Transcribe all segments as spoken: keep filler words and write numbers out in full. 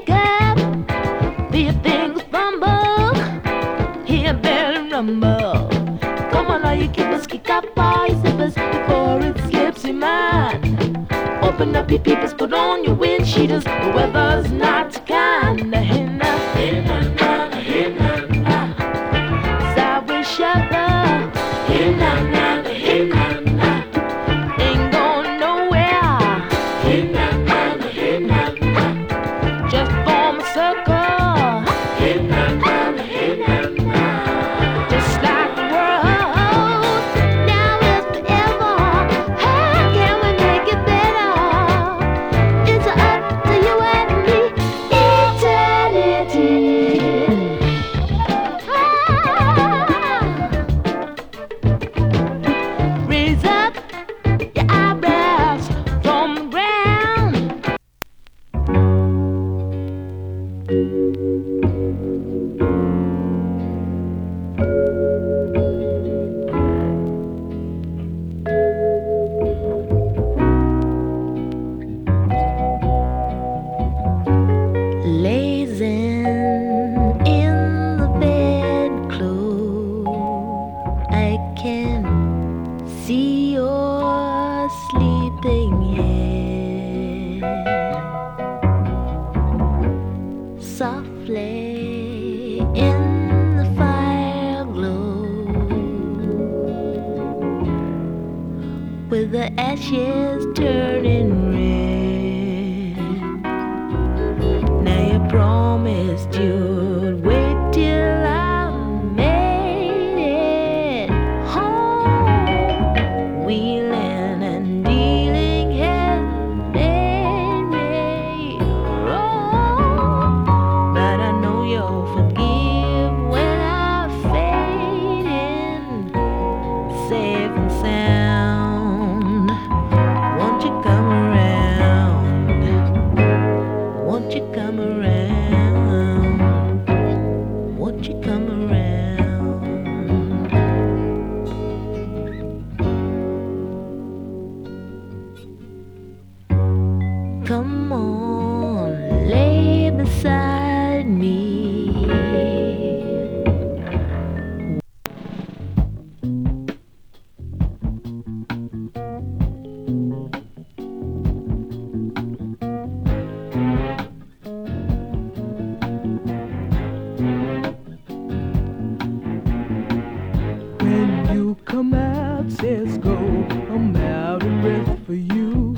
wake up, feel things fumble, hear belly rumble. Come on, all you keepers, kick up all your zippers before it slips your mind. Open up your peepers, put on your wind cheaters. The weather's not kind. Hey, na, hey, na, na, hey, na, na. Sideways shutter. Hey, na, na, hey, na, na. Ain't going nowhere. Hey, na, na, hey, na, na. Just form a circle. Hey, na, na, hey, na, na. Just like the world. Now is forever. How can we make it better? It's up to you and me. Eternity. Ah. Raise up your eyebrows from the ground. Lazing in the bedclothes, I can see your sleeping head softly in the fire glow, with the ashes turning red. Now you promised you'd wait till I made it home, wheeling and dealing has made me wrong. But I know you'll forgive when I fade in, safe and sound. Won't you come around? Won't you come around? Won't you come around? Come on, lay beside me. When you come out, says go, I'm out of breath for you.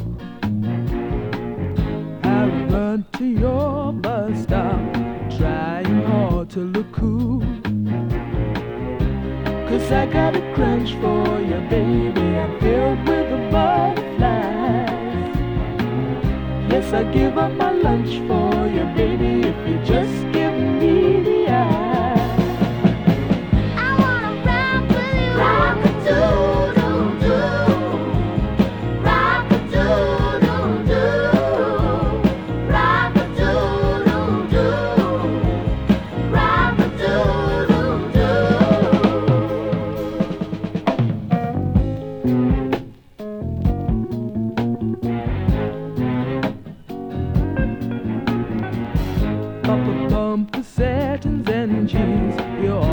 I run to your bus stop, trying hard to look cool. Cause I got a crunch for you, baby, I'm filled with the butterflies. Yes, I give up my lunch for you, baby, if you just give me the eye. Bumper, bumper, satins and jeans. You're